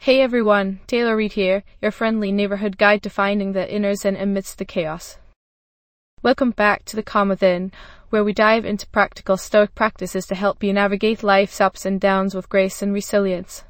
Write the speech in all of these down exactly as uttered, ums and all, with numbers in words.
Hey everyone, Taylor Reid here, your friendly neighborhood guide to finding the inner zen amidst the chaos. Welcome back to the Calm Within, where we dive into practical Stoic practices to help you navigate life's ups and downs with grace and resilience.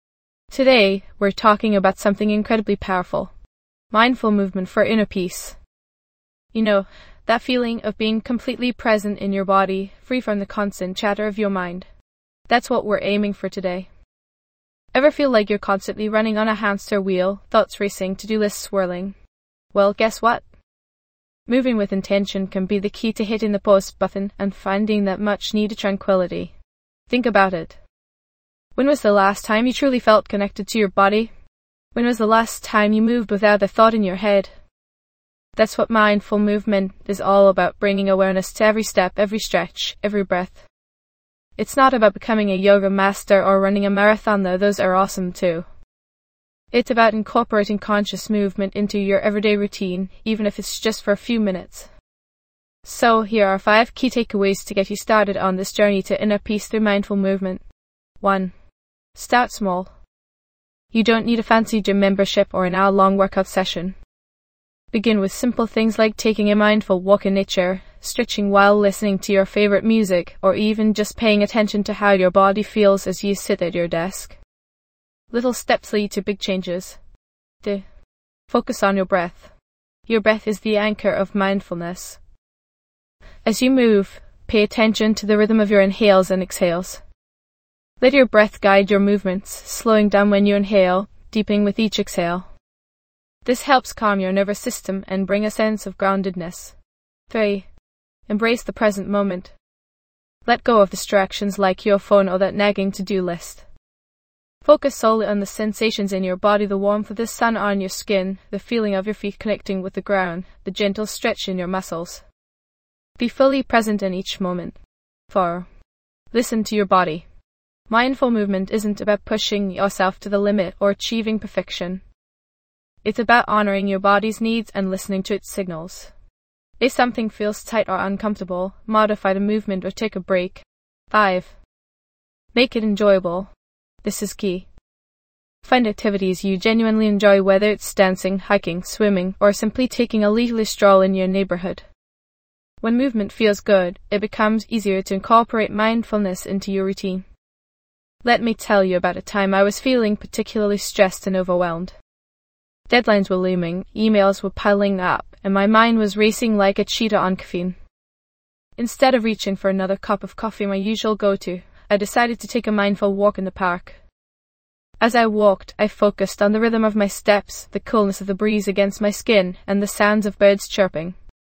Today, we're talking about something incredibly powerful: mindful movement for inner peace. You know, that feeling of being completely present in your body, free from the constant chatter of your mind. That's what we're aiming for today. Ever feel like you're constantly running on a hamster wheel, thoughts racing, to-do lists swirling? Well, guess what? Moving with intention can be the key to hitting the pause button and finding that much-needed tranquility. Think about it. When was the last time you truly felt connected to your body? When was the last time you moved without a thought in your head? That's what mindful movement is all about, bringing awareness to every step, every stretch, every breath. It's not about becoming a yoga master or running a marathon, though those are awesome too. It's about incorporating conscious movement into your everyday routine, even if it's just for a few minutes. So here are five key takeaways to get you started on this journey to inner peace through mindful movement. one. Start small. You don't need a fancy gym membership or an hour-long workout session. Begin with simple things like taking a mindful walk in nature, stretching while listening to your favorite music, or even just paying attention to how your body feels as you sit at your desk. Little steps lead to big changes. two. Focus on your breath. Your breath is the anchor of mindfulness. As you move, pay attention to the rhythm of your inhales and exhales. Let your breath guide your movements, slowing down when you inhale, deepening with each exhale. This helps calm your nervous system and bring a sense of groundedness. three. Embrace the present moment. Let go of distractions like your phone or that nagging to-do list. Focus solely on the sensations in your body: the warmth of the sun on your skin, the feeling of your feet connecting with the ground, the gentle stretch in your muscles. Be fully present in each moment. four. Listen to your body. Mindful movement isn't about pushing yourself to the limit or achieving perfection. It's about honoring your body's needs and listening to its signals. If something feels tight or uncomfortable, modify the movement or take a break. five. Make it enjoyable. This is key. Find activities you genuinely enjoy, whether it's dancing, hiking, swimming, or simply taking a leisurely stroll in your neighborhood. When movement feels good, it becomes easier to incorporate mindfulness into your routine. Let me tell you about a time I was feeling particularly stressed and overwhelmed. Deadlines were looming, emails were piling up, and my mind was racing like a cheetah on caffeine. Instead of reaching for another cup of coffee, my usual go-to, I decided to take a mindful walk in the park. As I walked, I focused on the rhythm of my steps, the coolness of the breeze against my skin, and the sounds of birds chirping.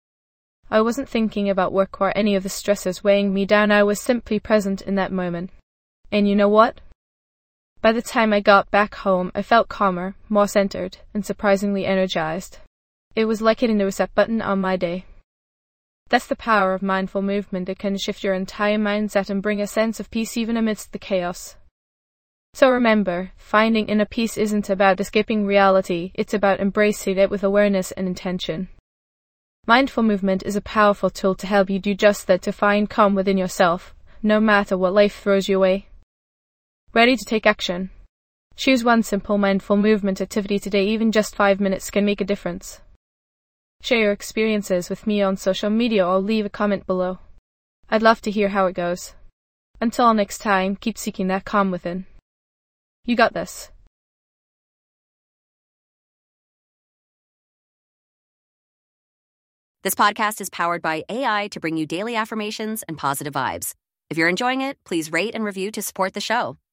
I wasn't thinking about work or any of the stressors weighing me down. I was simply present in that moment. And you know what? By the time I got back home, I felt calmer, more centered, and surprisingly energized. It was like hitting the reset button on my day. That's the power of mindful movement. It can shift your entire mindset and bring a sense of peace even amidst the chaos. So remember, finding inner peace isn't about escaping reality, it's about embracing it with awareness and intention. Mindful movement is a powerful tool to help you do just that, to find calm within yourself, no matter what life throws your way. Ready to take action? Choose one simple mindful movement activity today. Even just five minutes can make a difference. Share your experiences with me on social media or leave a comment below. I'd love to hear how it goes. Until next time, keep seeking that calm within. You got this. This podcast is powered by A I to bring you daily affirmations and positive vibes. If you're enjoying it, please rate and review to support the show.